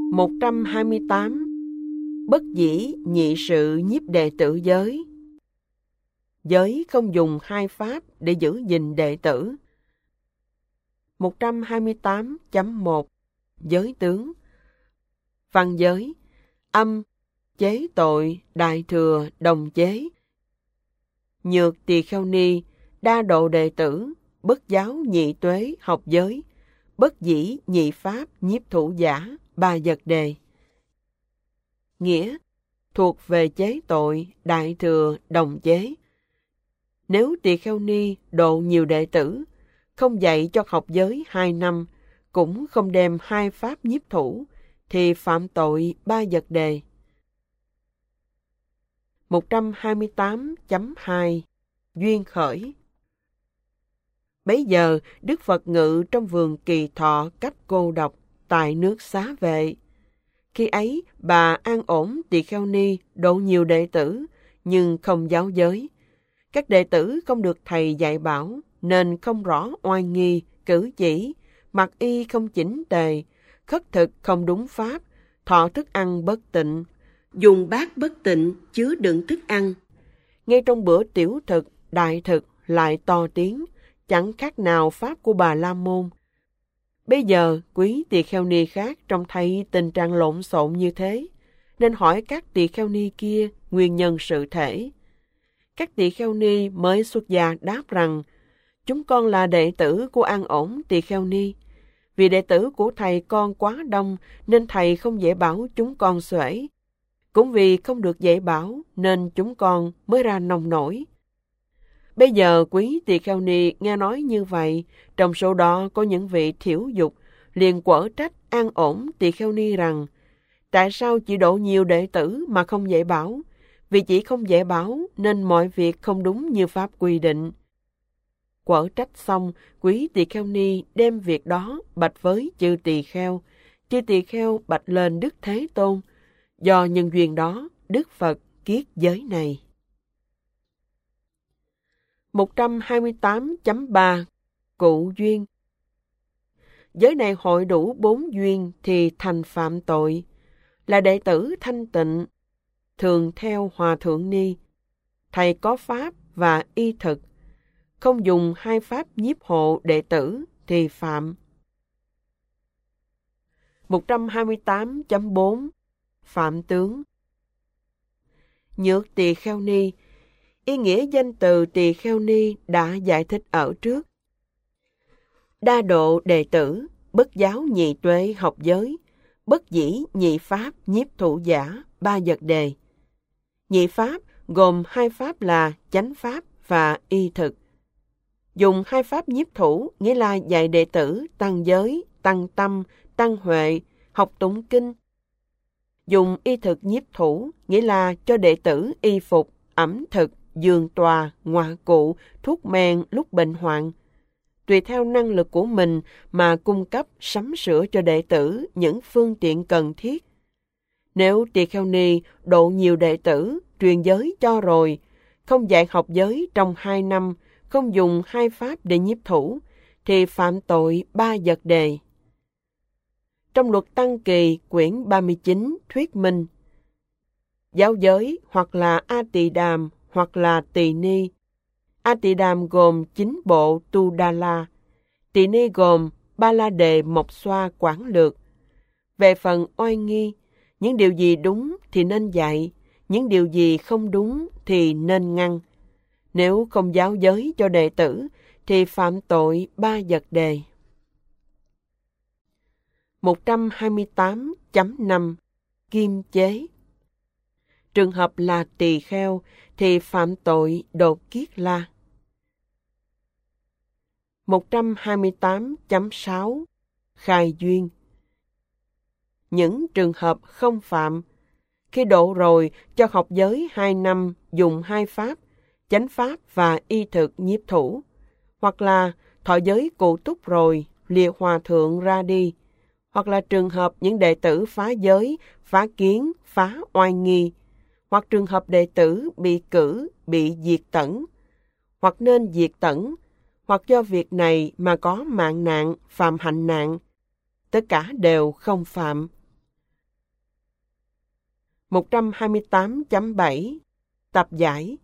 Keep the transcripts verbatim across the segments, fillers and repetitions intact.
một trăm hai mươi tám. Bất dĩ nhị sự nhiếp đệ tử giới. Giới không dùng hai pháp để giữ gìn đệ tử. một trăm hai mươi tám chấm một. Giới tướng. Văn giới: âm, chế tội, đại thừa, đồng chế. Nhược Tỳ Kheo Ni, đa độ đệ tử, bất giáo nhị tuế học giới, bất dĩ nhị pháp nhiếp thủ giả, ba vật đề. Nghĩa: thuộc về chế tội, đại thừa, đồng chế. Nếu Tỳ Kheo Ni độ nhiều đệ tử, không dạy cho học giới hai năm, cũng không đem hai pháp nhiếp thủ, thì phạm tội ba vật đề. một trăm hai mươi tám chấm hai. Duyên khởi. Bấy giờ, Đức Phật ngự trong vườn Kỳ Thọ cách cô độc, tại nước Xá Vệ. Khi ấy, bà an ổn Tỳ Kheo Ni độ nhiều đệ tử, nhưng không giáo giới. Các đệ tử không được thầy dạy bảo, nên không rõ oai nghi, cử chỉ, mặc y không chỉnh tề, khất thực không đúng pháp, thọ thức ăn bất tịnh, dùng bát bất tịnh chứa đựng thức ăn. Ngay trong bữa tiểu thực, đại thực lại to tiếng, chẳng khác nào pháp của Bà La Môn. Bây giờ, quý tỳ kheo ni khác trông thấy tình trạng lộn xộn như thế, nên hỏi các tỳ kheo ni kia nguyên nhân sự thể. Các tỳ kheo ni mới xuất gia đáp rằng, chúng con là đệ tử của An Ổn Tỳ Kheo Ni. Vì đệ tử của thầy con quá đông, nên thầy không dễ bảo chúng con xuể. Cũng vì không được dạy bảo, nên chúng con mới ra nông nổi. Bây giờ quý tỳ kheo ni nghe nói như vậy, trong số đó có những vị thiểu dục, liền quở trách An Ổn Tỳ Kheo Ni rằng, tại sao chị độ nhiều đệ tử mà không dạy bảo? Vì chị không dạy bảo nên mọi việc không đúng như pháp quy định. Quở trách xong, quý tỳ kheo ni đem việc đó bạch với chư tỳ kheo. Chư tỳ kheo bạch lên Đức Thế Tôn. Do nhân duyên đó, Đức Phật kiết giới này. một trăm hai mươi tám chấm ba. Cụ duyên. Giới này hội đủ bốn duyên thì thành phạm tội. Là đệ tử thanh tịnh, thường theo Hòa Thượng Ni, thầy có pháp và y thực, không dùng hai pháp nhiếp hộ đệ tử thì phạm. một trăm hai mươi tám chấm bốn. Phạm tướng. Nhược Tỳ Kheo Ni. Ý nghĩa danh từ Tỳ Kheo Ni đã giải thích ở trước. Đa độ đệ tử, bất giáo nhị tuệ học giới, bất dĩ nhị pháp nhiếp thủ giả, ba vật đề. Nhị pháp gồm hai pháp là chánh pháp và y thực. Dùng hai pháp nhiếp thủ nghĩa là dạy đệ tử tăng giới, tăng tâm, tăng huệ, học tụng kinh. Dùng y thực nhiếp thủ nghĩa là cho đệ tử y phục, ẩm thực, giường tòa, ngoại cụ, thuốc men lúc bệnh hoạn. Tùy theo năng lực của mình mà cung cấp sắm sửa cho đệ tử những phương tiện cần thiết. Nếu tỳ kheo ni độ nhiều đệ tử, truyền giới cho rồi, không dạy học giới trong hai năm, không dùng hai pháp để nhiếp thủ, thì phạm tội ba vật đề. Trong luật Tăng Kỳ quyển ba mươi chín thuyết minh, giáo giới hoặc là A Tỳ Đàm hoặc là Tỳ Ni. A Tỳ Đàm gồm chín bộ Tu Đa La, Tỳ Ni gồm Ba La Đề Mộc Xoa Quảng Lược. Về phần oai nghi, những điều gì đúng thì nên dạy, những điều gì không đúng thì nên ngăn. Nếu không giáo giới cho đệ tử, thì phạm tội ba vật đề. một trăm hai mươi tám chấm năm. Kim chế. Trường hợp là tỳ kheo thì phạm tội đột kiết la. một trăm hai mươi tám chấm sáu. Khai duyên. Những trường hợp không phạm, khi độ rồi cho học giới hai năm dùng hai pháp, chánh pháp và y thực nhiếp thủ, hoặc là thọ giới cụ túc rồi lìa hòa thượng ra đi, hoặc là trường hợp những đệ tử phá giới, phá kiến, phá oai nghi, hoặc trường hợp đệ tử bị cử, bị diệt tẩn, hoặc nên diệt tẩn, hoặc do việc này mà có mạng nạn, phạm hạnh nạn, tất cả đều không phạm. một trăm hai mươi tám chấm bảy Tập giải.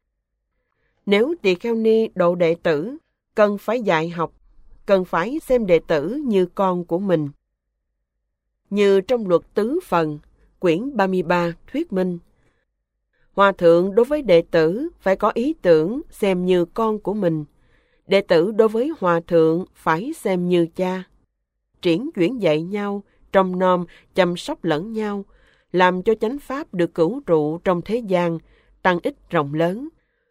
Nếu tỳ kheo ni độ đệ tử, cần phải dạy học, cần phải xem đệ tử như con của mình. Như trong luật tứ phần, quyển ba mươi ba thuyết minh, Hòa thượng đối với đệ tử phải có ý tưởng xem như con của mình. Đệ tử đối với Hòa thượng phải xem như cha. Triển chuyển dạy nhau, trông nom, chăm sóc lẫn nhau, làm cho chánh pháp được cửu trụ trong thế gian, tăng ích rộng lớn.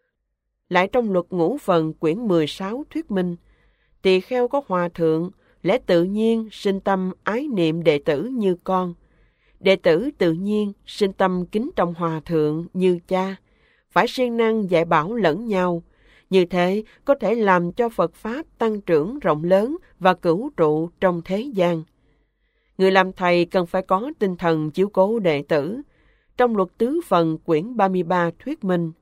Lại trong luật ngũ phần quyển mười sáu thuyết minh, tỳ kheo có Hòa thượng, lẽ tự nhiên sinh tâm ái niệm đệ tử như con. Đệ tử tự nhiên sinh tâm kính trọng Hòa thượng như cha, phải siêng năng dạy bảo lẫn nhau. Như thế có thể làm cho Phật Pháp tăng trưởng rộng lớn và cửu trụ trong thế gian. Người làm thầy cần phải có tinh thần chiếu cố đệ tử. Trong luật tứ phần quyển ba mươi ba thuyết minh,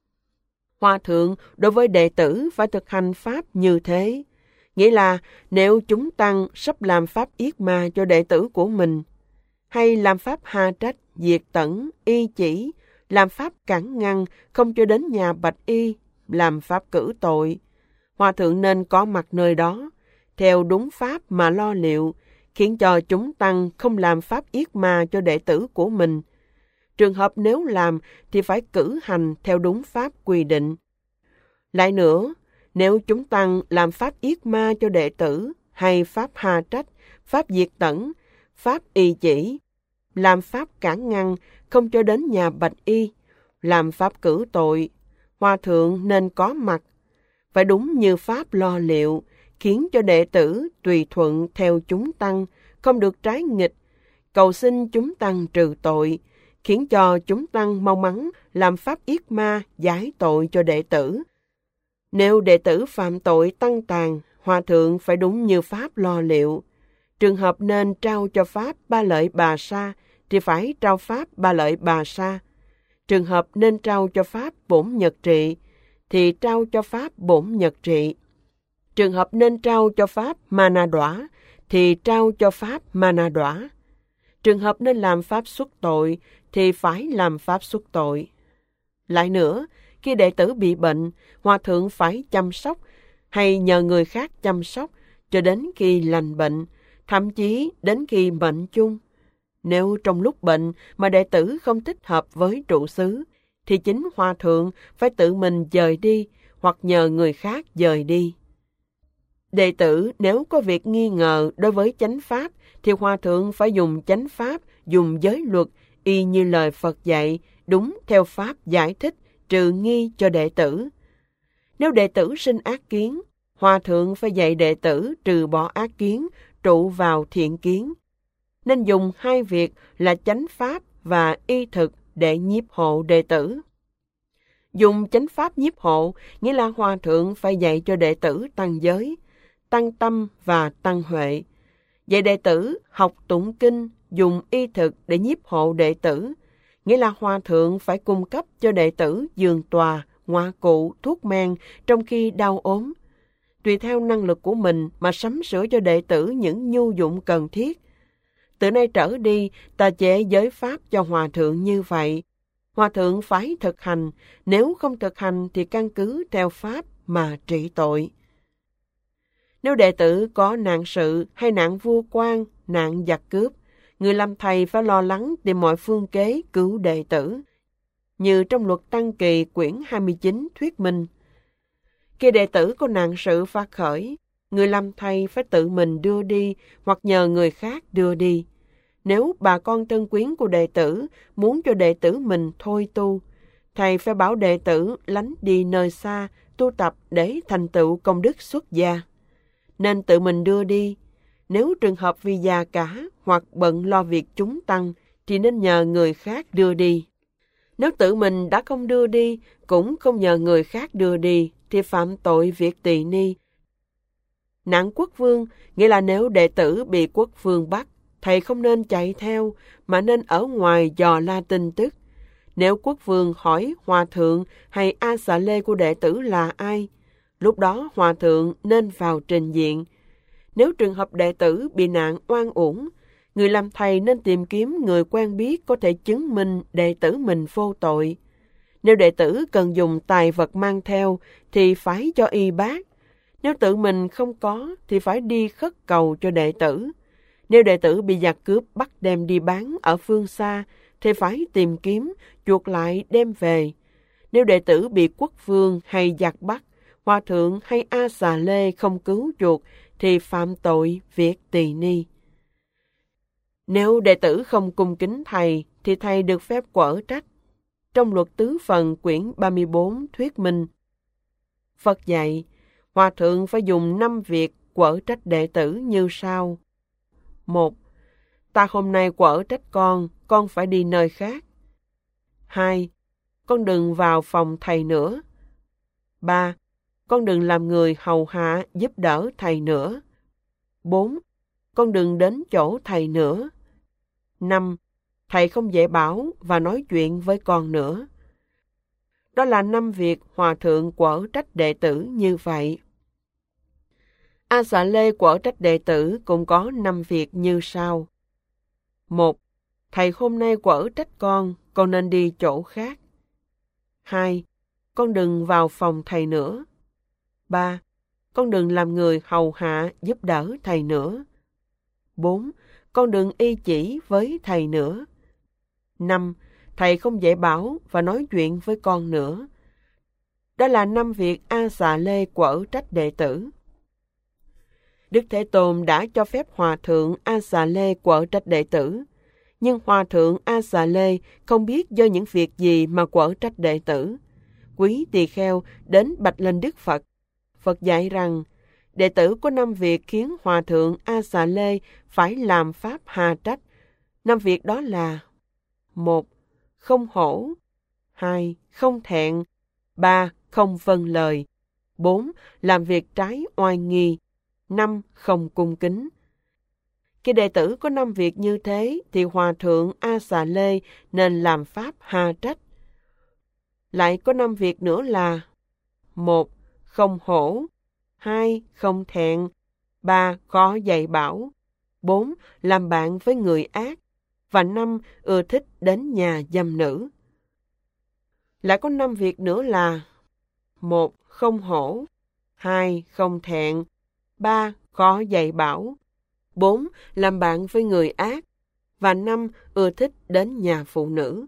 Hòa thượng đối với đệ tử phải thực hành Pháp như thế. Nghĩa là nếu chúng tăng sắp làm Pháp yết ma cho đệ tử của mình, hay làm Pháp ha trách, diệt tẩn, y chỉ, làm Pháp cản ngăn, không cho đến nhà bạch y, làm Pháp cử tội, Hòa thượng nên có mặt nơi đó, theo đúng Pháp mà lo liệu, khiến cho chúng tăng không làm Pháp yết ma cho đệ tử của mình. Trường hợp nếu làm thì phải cử hành theo đúng Pháp quy định. Lại nữa, nếu chúng tăng làm Pháp yết ma cho đệ tử, hay Pháp ha trách, Pháp diệt tẩn, Pháp y chỉ, làm Pháp cản ngăn, không cho đến nhà bạch y, làm Pháp cử tội, Hòa thượng nên có mặt, phải đúng như Pháp lo liệu, khiến cho đệ tử tùy thuận theo chúng tăng, không được trái nghịch, cầu xin chúng tăng trừ tội, khiến cho chúng tăng mau mắn làm Pháp yết ma giải tội cho đệ tử. Nếu đệ tử phạm tội tăng tàn, Hòa thượng phải đúng như Pháp lo liệu. Trường hợp nên trao cho Pháp ba lợi bà sa, thì phải trao Pháp ba lợi bà sa. Trường hợp nên trao cho Pháp bổn nhật trị, thì trao cho Pháp bổn nhật trị. Trường hợp nên trao cho Pháp mana đọa, thì trao cho Pháp mana đọa. Trường hợp nên làm Pháp xuất tội, thì phải làm Pháp xuất tội. Lại nữa, khi đệ tử bị bệnh, Hòa thượng phải chăm sóc, hay nhờ người khác chăm sóc, cho đến khi lành bệnh, thậm chí đến khi bệnh chung. Nếu trong lúc bệnh mà đệ tử không thích hợp với trụ xứ, thì chính Hòa thượng phải tự mình dời đi, hoặc nhờ người khác dời đi. Đệ tử nếu có việc nghi ngờ đối với chánh pháp, thì Hòa thượng phải dùng chánh pháp, dùng giới luật, y như lời Phật dạy, đúng theo pháp giải thích, trừ nghi cho đệ tử. Nếu đệ tử sinh ác kiến, Hòa thượng phải dạy đệ tử trừ bỏ ác kiến, trụ vào thiện kiến. Nên dùng hai việc là chánh pháp và y thực để nhiếp hộ đệ tử. Dùng chánh pháp nhiếp hộ nghĩa là Hòa thượng phải dạy cho đệ tử tăng giới, tăng tâm và tăng huệ. Dạy đệ tử học tụng kinh, dùng y thực để nhiếp hộ đệ tử, nghĩa là Hòa thượng phải cung cấp cho đệ tử giường tòa, ngoại cụ, thuốc men trong khi đau ốm. Tùy theo năng lực của mình mà sắm sửa cho đệ tử những nhu dụng cần thiết. Từ nay trở đi, ta chế giới pháp cho Hòa thượng như vậy. Hòa thượng phải thực hành, nếu không thực hành thì căn cứ theo pháp mà trị tội. Nếu đệ tử có nạn sự hay nạn vua quan, nạn giặc cướp, người làm thầy phải lo lắng tìm mọi phương kế cứu đệ tử. Như trong luật Tăng Kỳ quyển hai mươi chín thuyết minh, khi đệ tử có nạn sự phát khởi, người làm thầy phải tự mình đưa đi hoặc nhờ người khác đưa đi. Nếu bà con thân quyến của đệ tử muốn cho đệ tử mình thôi tu, thầy phải bảo đệ tử lánh đi nơi xa, tu tập để thành tựu công đức xuất gia. Nên tự mình đưa đi. Nếu trường hợp vì già cả hoặc bận lo việc chúng tăng, thì nên nhờ người khác đưa đi. Nếu tự mình đã không đưa đi, cũng không nhờ người khác đưa đi, thì phạm tội việc tỳ ni. Nạn quốc vương nghĩa là nếu đệ tử bị quốc vương bắt, thầy không nên chạy theo, mà nên ở ngoài dò la tin tức. Nếu quốc vương hỏi hòa thượng hay a xà lê của đệ tử là ai, lúc đó hòa thượng nên vào trình diện. Nếu trường hợp đệ tử bị nạn oan uổng, Người làm thầy nên tìm kiếm người quen biết có thể chứng minh đệ tử mình vô tội. Nếu đệ tử cần dùng tài vật mang theo thì phải cho y bác. Nếu tự mình không có thì phải đi khất cầu cho đệ tử. Nếu đệ tử bị giặc cướp bắt đem đi bán ở phương xa thì phải tìm kiếm, chuộc lại đem về. Nếu đệ tử bị quốc vương hay giặc bắt, hòa thượng hay A Xà Lê không cứu chuộc thì phạm tội việc tỳ ni. Nếu đệ tử không cung kính thầy thì thầy được phép quở trách. Trong luật tứ phần quyển ba mươi bốn thuyết minh, Phật dạy, hòa thượng phải dùng năm việc quở trách đệ tử như sau. Một, ta hôm nay quở trách con, con phải đi nơi khác. Hai, con đừng vào phòng thầy nữa. Ba, con đừng làm người hầu hạ giúp đỡ thầy nữa. Bốn, con đừng đến chỗ thầy nữa. Năm, thầy không dạy bảo và nói chuyện với con nữa. Đó là năm việc hòa thượng quở trách đệ tử như vậy. A Xà Lê quở trách đệ tử cũng có năm việc như sau. Một, thầy hôm nay quở trách con, con nên đi chỗ khác. Hai, con đừng vào phòng thầy nữa. Ba, con đừng làm người hầu hạ giúp đỡ thầy nữa. Bốn, con đừng y chỉ với thầy nữa. Năm, thầy không dạy bảo và nói chuyện với con nữa. Đó là năm việc A Xà Lê quở trách đệ tử. Đức Thế Tôn đã cho phép hòa thượng A Xà Lê quở trách đệ tử, nhưng hòa thượng A Xà Lê không biết do những việc gì mà quở trách đệ tử. Quý tỳ kheo đến bạch lên Đức Phật. Phật dạy rằng, đệ tử có năm việc khiến hòa thượng A Xà Lê phải làm pháp hà trách. Năm việc đó là: một, không hổ. Hai, không thẹn. Ba, không vâng lời. Bốn, làm việc trái oai nghi. Năm, không cung kính. Khi đệ tử có năm việc như thế thì hòa thượng A Xà Lê nên làm pháp hà trách. Lại có năm việc nữa là: một, không hổ. Hai, không thẹn. Ba, khó dạy bảo. Bốn, làm bạn với người ác. Và năm, ưa thích đến nhà dâm nữ. Lại có năm việc nữa là: một, không hổ. Hai, không thẹn. Ba, khó dạy bảo. Bốn, làm bạn với người ác. Và năm, ưa thích đến nhà phụ nữ.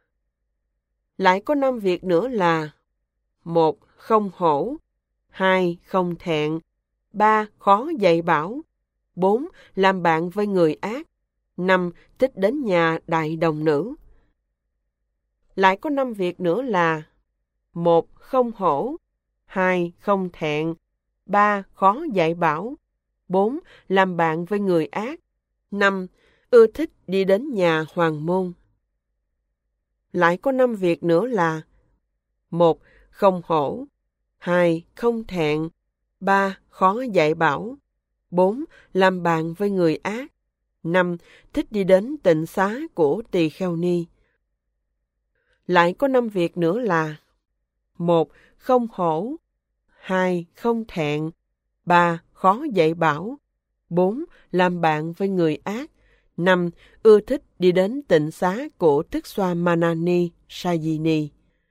Lại có năm việc nữa là: một, không hổ. Hai, không thẹn. Ba, khó dạy bảo. Bốn, làm bạn với người ác. Năm, thích đến nhà đại đồng nữ. Lại có năm việc nữa là: một, không hổ. Hai, không thẹn. Ba, khó dạy bảo. Bốn, làm bạn với người ác. Năm, ưa thích đi đến nhà hoàng môn. Lại có năm việc nữa là: một, không hổ. Hai, không thẹn. Ba, khó dạy bảo. Bốn, làm bạn với người ác. Năm, thích đi đến tịnh xá của tỳ kheo ni. Lại có năm việc nữa là: một, không hổ. Hai, không thẹn. Ba, khó dạy bảo. Bốn, làm bạn với người ác. Năm, ưa thích đi đến tịnh xá của Thức Xoa Manani Sajini.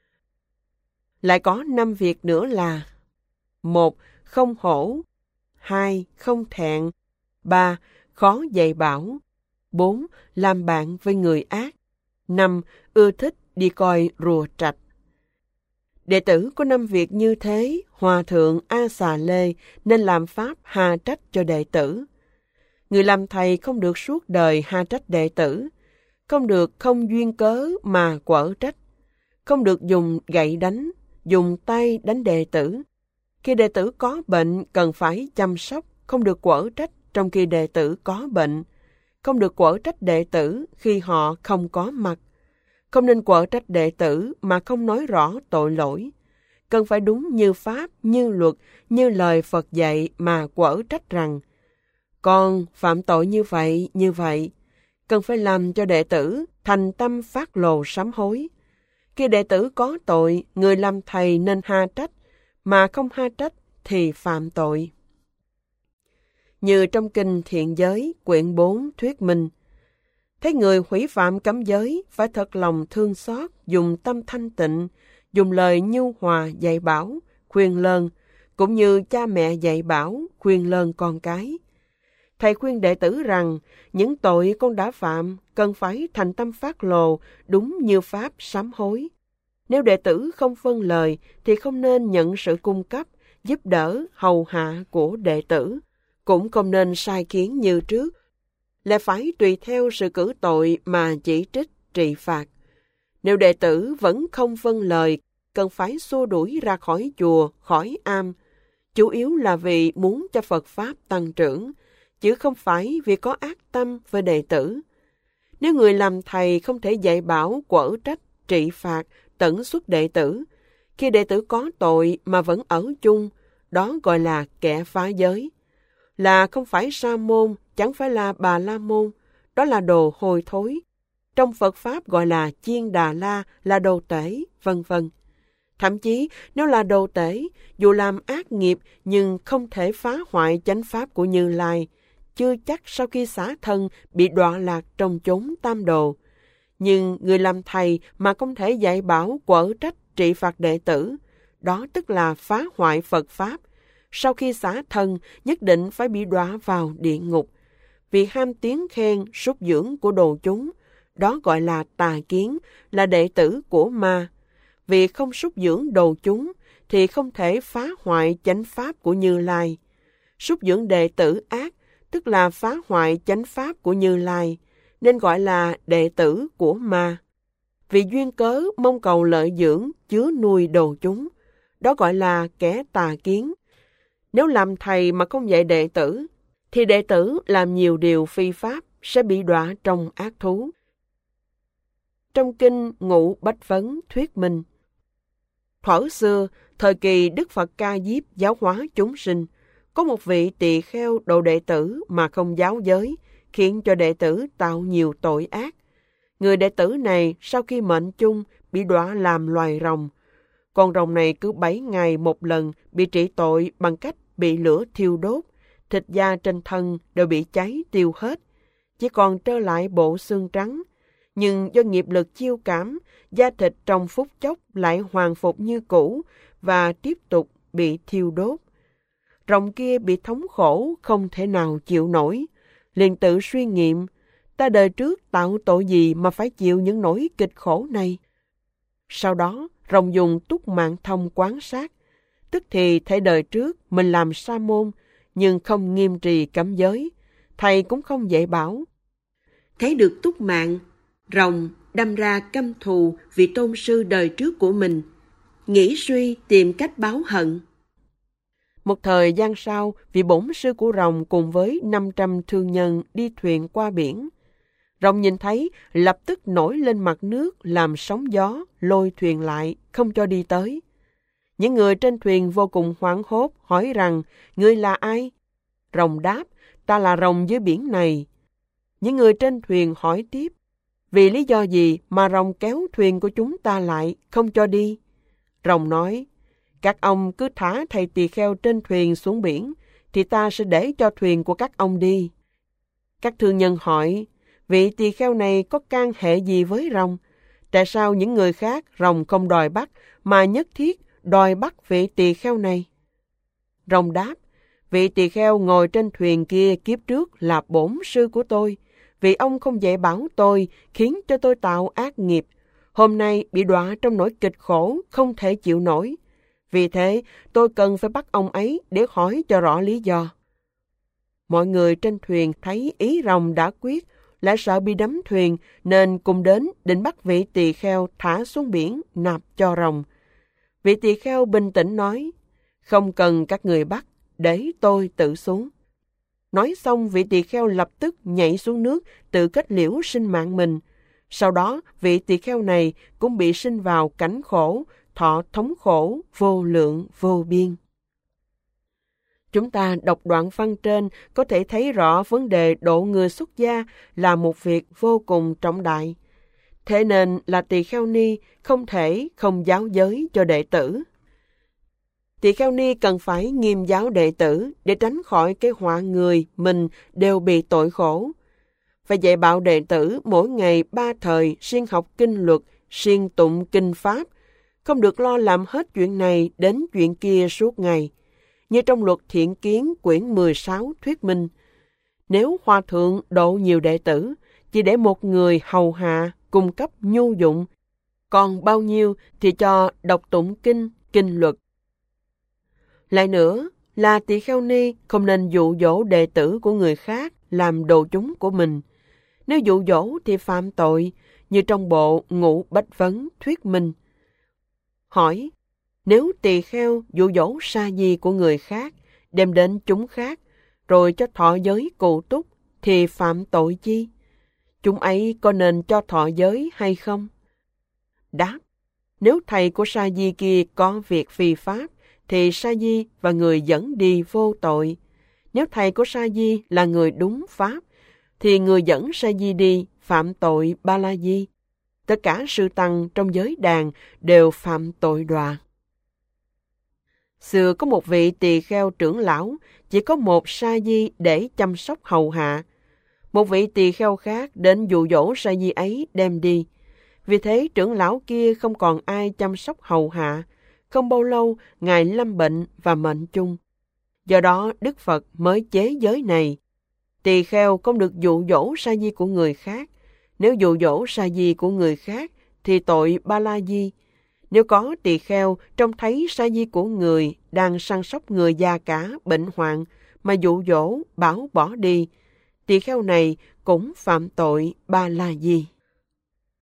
Lại có năm việc nữa là: một, không hổ. Hai, không thẹn. Ba, khó dạy bảo. Bốn, làm bạn với người ác. Năm, ưa thích đi coi rùa trạch. Đệ tử có năm việc như thế, hòa thượng A Xà Lê nên làm pháp hà trách cho đệ tử. Người làm thầy không được suốt đời hà trách đệ tử, không được không duyên cớ mà quở trách, không được dùng gậy đánh, dùng tay đánh đệ tử. Khi đệ tử có bệnh cần phải chăm sóc, không được quở trách trong khi đệ tử có bệnh, không được quở trách đệ tử khi họ không có mặt. Không nên quở trách đệ tử mà không nói rõ tội lỗi. Cần phải đúng như pháp, như luật, như lời Phật dạy mà quở trách rằng: con phạm tội như vậy, như vậy. Cần phải làm cho đệ tử thành tâm phát lồ sám hối. Khi đệ tử có tội, người làm thầy nên ha trách, mà không ha trách thì phạm tội. Như trong kinh Thiện Giới, quyển bốn thuyết minh, Thấy người hủy phạm cấm giới, phải thật lòng thương xót, dùng tâm thanh tịnh, dùng lời nhu hòa dạy bảo, khuyên lơn, cũng như cha mẹ dạy bảo, khuyên lơn con cái. Thầy khuyên đệ tử rằng, những tội con đã phạm cần phải thành tâm phát lộ đúng như pháp sám hối. Nếu đệ tử không vâng lời thì không nên nhận sự cung cấp, giúp đỡ, hầu hạ của đệ tử. Cũng không nên sai khiến như trước, là phải tùy theo sự cử tội mà chỉ trích, trị phạt. Nếu đệ tử vẫn không vâng lời, cần phải xua đuổi ra khỏi chùa, khỏi am, chủ yếu là vì muốn cho Phật Pháp tăng trưởng, chứ không phải vì có ác tâm với đệ tử. Nếu người làm thầy không thể dạy bảo, quở trách, trị phạt, tẩn xuất đệ tử, khi đệ tử có tội mà vẫn ở chung, đó gọi là kẻ phá giới. Là không phải sa môn, chẳng phải là bà la môn, đó là đồ hôi thối. Trong Phật Pháp gọi là chiên đà la, là đồ tể, vân vân. Thậm chí, nếu là đồ tể, dù làm ác nghiệp nhưng không thể phá hoại chánh pháp của Như Lai, chưa chắc sau khi xả thân bị đọa lạc trong chốn tam đồ. Nhưng người làm thầy mà không thể dạy bảo, quở trách, trị phạt đệ tử, đó tức là phá hoại Phật Pháp. Sau khi xả thân, nhất định phải bị đọa vào địa ngục. Vì ham tiếng khen, súc dưỡng của đồ chúng, đó gọi là tà kiến, là đệ tử của ma. Vì không súc dưỡng đồ chúng, thì không thể phá hoại chánh pháp của Như Lai. Súc dưỡng đệ tử ác, tức là phá hoại chánh pháp của Như Lai, nên gọi là đệ tử của ma. Vì duyên cớ mong cầu lợi dưỡng, chứa nuôi đồ chúng, đó gọi là kẻ tà kiến. Nếu làm thầy mà không dạy đệ tử, thì đệ tử làm nhiều điều phi pháp, sẽ bị đọa trong ác thú. Trong kinh Ngũ Bách Vấn thuyết minh, thuở xưa, thời kỳ Đức Phật Ca Diếp giáo hóa chúng sinh, có một vị tỳ kheo độ đệ tử mà không giáo giới, khiến cho đệ tử tạo nhiều tội ác. Người đệ tử này sau khi mệnh chung bị đọa làm loài rồng. Con rồng này cứ bảy ngày một lần bị trị tội bằng cách bị lửa thiêu đốt, thịt da trên thân đều bị cháy tiêu hết, chỉ còn trơ lại bộ xương trắng. Nhưng do nghiệp lực chiêu cảm, da thịt trong phút chốc lại hoàn phục như cũ và tiếp tục bị thiêu đốt. Rồng kia bị thống khổ không thể nào chịu nổi, liền tự suy nghiệm, ta đời trước tạo tội gì mà phải chịu những nỗi kịch khổ này. Sau đó, rồng dùng túc mạng thông quán sát, tức thì thấy đời trước mình làm sa môn, nhưng không nghiêm trì cấm giới, thầy cũng không dạy bảo. Thấy được túc mạng, rồng đâm ra căm thù vị tôn sư đời trước của mình, nghĩ suy tìm cách báo hận. Một thời gian sau, vị bổn sư của rồng cùng với năm trăm thương nhân đi thuyền qua biển. Rồng nhìn thấy, lập tức nổi lên mặt nước làm sóng gió, lôi thuyền lại, không cho đi tới. Những người trên thuyền vô cùng hoảng hốt, hỏi rằng, ngươi là ai? Rồng đáp, ta là rồng dưới biển này. Những người trên thuyền hỏi tiếp, vì lý do gì mà rồng kéo thuyền của chúng ta lại, không cho đi? Rồng nói, các ông cứ thả thầy tỳ kheo trên thuyền xuống biển, thì ta sẽ để cho thuyền của các ông đi. Các thương nhân hỏi, vị tỳ kheo này có can hệ gì với rồng? Tại sao những người khác rồng không đòi bắt, mà nhất thiết đòi bắt vị tỳ kheo này? Rồng đáp, vị tỳ kheo ngồi trên thuyền kia kiếp trước là bổn sư của tôi. Vì ông không dạy bảo tôi, khiến cho tôi tạo ác nghiệp. Hôm nay bị đọa trong nỗi kịch khổ, không thể chịu nổi. Vì thế, tôi cần phải bắt ông ấy để hỏi cho rõ lý do. Mọi người trên thuyền thấy ý rồng đã quyết, lại sợ bị đắm thuyền, nên cùng đến định bắt vị tỳ kheo thả xuống biển, nạp cho rồng. Vị tỳ kheo bình tĩnh nói, không cần các người bắt, để tôi tự xuống. Nói xong, vị tỳ kheo lập tức nhảy xuống nước, tự kết liễu sinh mạng mình. Sau đó, vị tỳ kheo này cũng bị sinh vào cảnh khổ, thọ thống khổ, vô lượng, vô biên. Chúng ta đọc đoạn văn trên có thể thấy rõ vấn đề độ người xuất gia là một việc vô cùng trọng đại. Thế nên là tỳ kheo ni không thể không giáo giới cho đệ tử. Tỳ kheo ni cần phải nghiêm giáo đệ tử để tránh khỏi cái họa người mình đều bị tội khổ. và dạy bảo đệ tử mỗi ngày ba thời siêng học kinh luật, siêng tụng kinh pháp, không được lo làm hết chuyện này đến chuyện kia suốt ngày. Như trong luật thiện kiến quyển mười sáu thuyết minh, nếu hòa thượng độ nhiều đệ tử, chỉ để một người hầu hạ, cung cấp nhu dụng, còn bao nhiêu thì cho đọc tụng kinh, kinh luật. Lại nữa là tỳ kheo ni không nên dụ dỗ đệ tử của người khác làm đồ chúng của mình. Nếu dụ dỗ thì phạm tội, như trong bộ Ngũ Bách Vấn thuyết minh. Hỏi, nếu tỳ kheo dụ dỗ sa di của người khác, đem đến chúng khác, rồi cho thọ giới cụ túc, thì phạm tội chi? Chúng ấy có nên cho thọ giới hay không? Đáp, nếu thầy của sa di kia có việc phi pháp, thì sa di và người dẫn đi vô tội. Nếu thầy của sa di là người đúng pháp, thì người dẫn sa di đi phạm tội ba la di. Tất cả sư tăng trong giới đàn đều phạm tội đoạt. Xưa có một vị tỳ kheo trưởng lão, chỉ có một sa di để chăm sóc hầu hạ. Một vị tỳ kheo khác đến dụ dỗ sa di ấy đem đi. Vì thế trưởng lão kia không còn ai chăm sóc hầu hạ. Không bao lâu, ngài lâm bệnh và mệnh chung. Do đó Đức Phật mới chế giới này. Tỳ kheo không được dụ dỗ sa di của người khác. Nếu dụ dỗ sa di của người khác thì tội ba la di. Nếu có tỳ kheo trông thấy sa di của người đang săn sóc người già cả bệnh hoạn mà dụ dỗ bảo bỏ đi, tỳ kheo này cũng phạm tội ba la di.